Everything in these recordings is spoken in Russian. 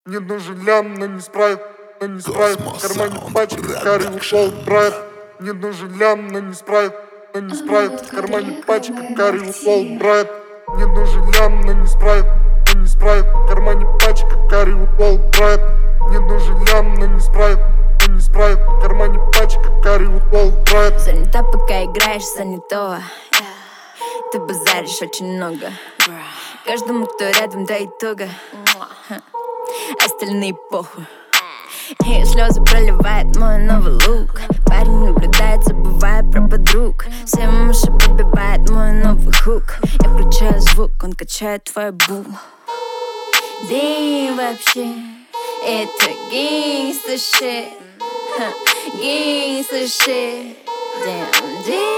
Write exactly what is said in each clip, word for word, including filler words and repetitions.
Мне нужен лям, но не спрайт, но не спрайт. В кармане пачка, карри упал, брат. Мне нужен лям, но не спрайт, но не спрайт. В кармане пачка, карри упал, брат. Мне нужен лям, но не спрайт, но не спрайт. В кармане пачка, карри упал, брат. Мне нужен лям, но не спрайт, но не спрайт. В кармане пачка, карри упал, брат. Занята, пока играешь занятого. Ты базаришь очень много. Каждому, кто рядом, да и туго. Остальные похуй. И слезы проливает мой новый лук. Парень наблюдает, забывая про подруг. Всем уши пробивает мой новый хук. Я включаю звук, он качает твой бу. Да и вообще, это гангста shit. Гангста shit. Damn,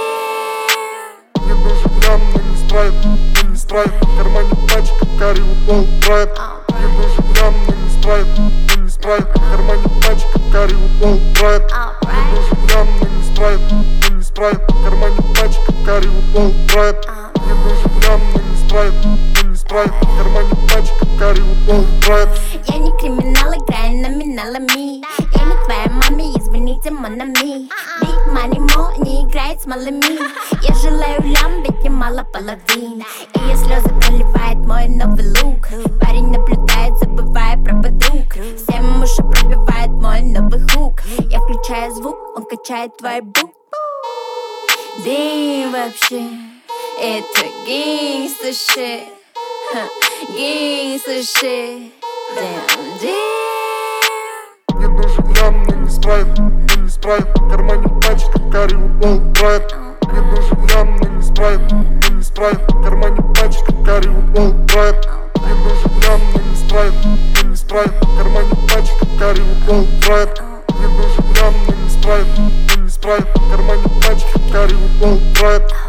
damn. Мне нужен лям, но не спрайт, но не спрайт. В кармане пачка, карри упал, брат. Мне нужен лям, но не спрайт, но не спрайт. В кармане пачка, карри упал, брат. Мне нужен лям, но не спрайт, но не спрайт. В кармане пачка, карри упал, брат. Мне нужен лям, но не спрайт, но не спрайт. В кармане пачка, карри упал, брат. Я не криминал, играю номиналами. Я не твоя маме, извините, монами. Big money mo, не играет с малыми. Я желаю лям, ведь не мало половин. И я слезы проливает мой новый лук. Парень наблюдает, забывая про подруг. Всем уши пробивает мой новый хук. Я включаю звук, он качает твой бук. Да и вообще, это гангста shit. Гангста shit. Damn, damn. Мне нужен лям, но не спрайт, но не спрайт. В кармане пачка, карри упал, брат. Мне нужен лям, но не спрайт, но не спрайт. В кармане пачка, карри упал, брат. Мне нужен лям, но не спрайт, но не спрайт. В кармане пачка, карри упал, брат. Мне нужен лям, но не спрайт, но не спрайт. В кармане пачка, карри упал, брат.